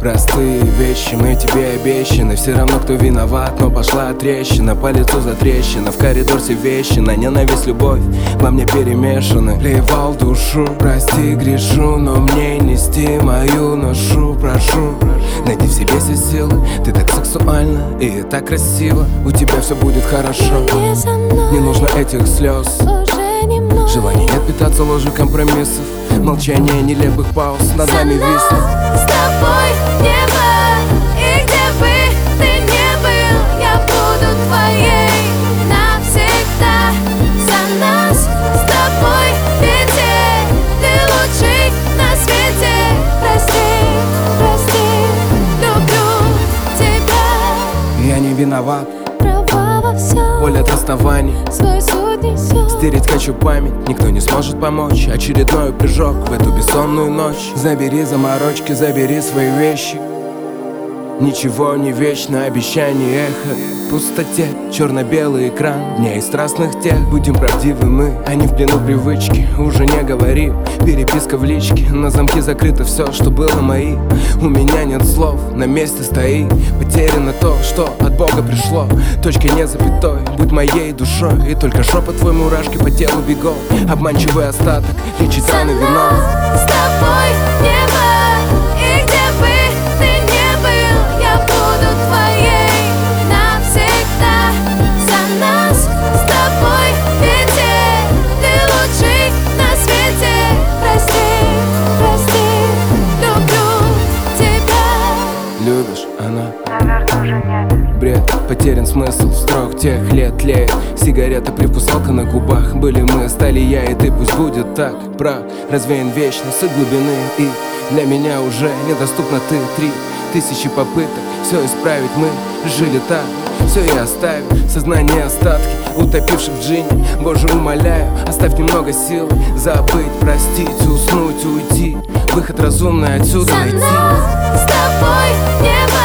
Простые вещи мы тебе обещаны. Все равно кто виноват, но пошла трещина. По лицу затрещина, в коридор все вещи. На ненависть, любовь во мне перемешаны. Плевал душу, прости, грешу, но мне нести мою ношу. Прошу, найди в себе все силы. Ты так сексуальна и так красиво. У тебя все будет хорошо. Не нужно этих слез. Желание нет питаться ложью компромиссов. Молчание нелепых пауз над нами виснет. С тобой небо, и где бы ты ни был, я буду твоей навсегда. За нас с тобой метель, ты лучший на свете. Прости, прости, люблю тебя. Я не виноват, Права во всем, боль от расставаний свой суд несет. Стереть хочу память, никто не сможет помочь. Очередной прыжок в эту бессонную ночь. Забери заморочки, забери свои вещи. Ничего не вечно, обещание эхо в пустоте. Черно-белый экран дня и страстных тех. Будем правдивы мы, а не в плену привычки. Уже не говори, переписка в личке. На замке закрыто все, что было моим. У меня нет слов, на месте стоит. Потеряно то, что от Бога пришло. Точка не запятой, будь моей душой. И только шепот твой, мурашки по телу бегом. Обманчивый остаток, лечит раны вино. С тобой небо, и где бы ты ни был, я буду твоей навсегда. За нас с тобой метель, ты лучший на свете. Прости, прости, люблю тебя. Любишь, она Наверное, уже нет. бред, потерян смысл строк тех лет тлеет. Сигарета, привкусалка на губах. Были мы, стали я и ты, пусть будет так. Прав, развеян вечно с глубины. И для меня уже недоступна ты. 3000 попыток все исправить мы жили так. Все и оставим, сознание остатки, утопивших в джине. Боже, умоляю, оставь немного сил. Забыть, простить, уснуть, уйти. Выход разумный отсюда За найти. нас с тобой небо,